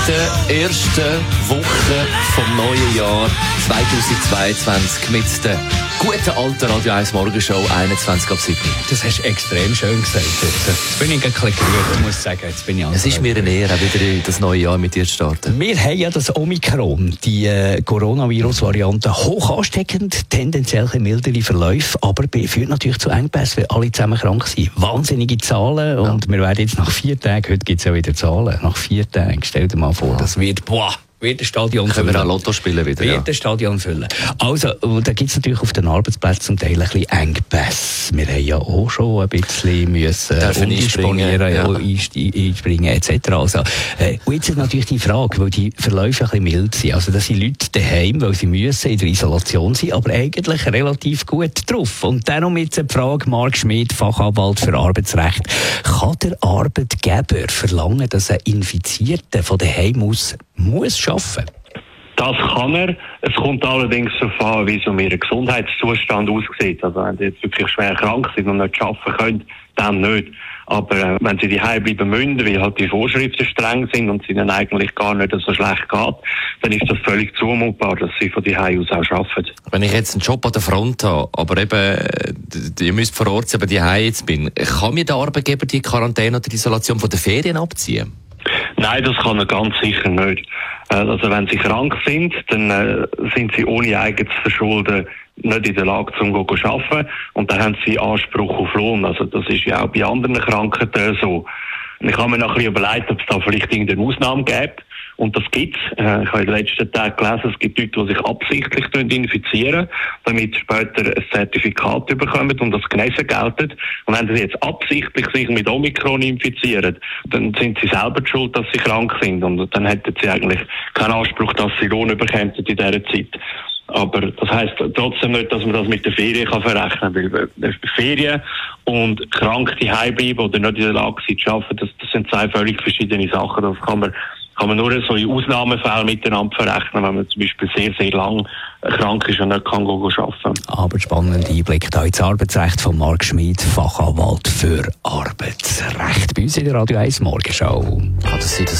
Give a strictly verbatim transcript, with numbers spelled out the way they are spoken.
der ersten Woche vom neuen Jahr zweitausendzweiundzwanzig mit der guten alten Radio eins Morgenshow einundzwanzig ab sieben. Das hast du extrem schön gesagt. Jetzt bin ich ein bisschen gerührt, muss ich sagen. Jetzt bin ich es ist mir eine Ehre, wieder in das neue Jahr mit dir zu starten. Wir haben ja das Omikron, die äh, Coronavirus-Variante, hoch ansteckend, tendenziell ein mildere Verläufe, aber führt natürlich zu Engpässen, weil alle zusammen krank sind. Wahnsinnige Zahlen und ja. Wir werden jetzt nach vier Tagen, heute gibt es ja wieder Zahlen, nach vier Tagen, stell dir mal vor, ja. Das wird, boah, wird das Stadion können füllen. Wir auch Lotto spielen wieder, wird ja. das Stadion füllen. Also, da gibt es natürlich auf den Arbeitsplätzen zum Teil ein bisschen Engpässe. Wir haben ja auch schon ein bisschen müssen umdisponieren, ja. einspringen et cetera. Also, äh, und jetzt ist natürlich die Frage, weil die Verläufe ein bisschen mild sind. Also, dass die Leute daheim, weil sie müssen in der Isolation sind, aber eigentlich relativ gut drauf. Und darum jetzt die Frage, Marc Schmid, Fachanwalt für Arbeitsrecht. Kann der Arbeitgeber verlangen, dass ein Infizierter von daheim aus muss arbeiten? Das kann er. Es kommt allerdings darauf an, wie so ihr Gesundheitszustand aussieht. Also wenn sie jetzt wirklich schwer krank sind und nicht arbeiten können, dann nicht. Aber äh, wenn sie daheim bleiben müssen, weil halt die Vorschriften streng sind und es ihnen eigentlich gar nicht so schlecht geht, dann ist das völlig zumutbar, dass sie von daheim aus auch arbeiten. Wenn ich jetzt einen Job an der Front habe, aber eben, ihr müsst vor Ort sein, aber daheim jetzt bin, kann mir der Arbeitgeber die Quarantäne oder die Isolation von den Ferien abziehen? Nein, das kann er ganz sicher nicht. Also wenn sie krank sind, dann äh, sind sie ohne eigenes Verschulden nicht in der Lage, zum zu arbeiten. Und dann haben sie Anspruch auf Lohn. Also das ist ja auch bei anderen Krankheiten so. Und ich habe mir noch ein bisschen überlegt, ob es da vielleicht irgendeine Ausnahme gibt. Und das gibt es. Äh, ich habe in den letzten Tagen gelesen, es gibt Leute, die sich absichtlich infizieren, damit später ein Zertifikat bekommen und das genesen gelten. Und wenn sie jetzt absichtlich sich mit Omikron infizieren, dann sind sie selber schuld, dass sie krank sind. Und dann hätten sie eigentlich keinen Anspruch, dass sie Lohn bekommen in dieser Zeit. Aber das heisst trotzdem nicht, dass man das mit der Ferien kann verrechnen kann. Weil Ferien und krank daheim bleiben oder nicht in der Lage sind zu arbeiten, das, das sind zwei völlig verschiedene Sachen. Das kann man kann man nur so in Ausnahmefällen miteinander verrechnen, wenn man zum Beispiel sehr, sehr lang krank ist und nicht kann arbeiten. Aber spannender Einblick da ins Arbeitsrecht von Marc Schmid, Fachanwalt für Arbeitsrecht. Bei uns in der Radio eins Morgenshow. Kann das sein, dass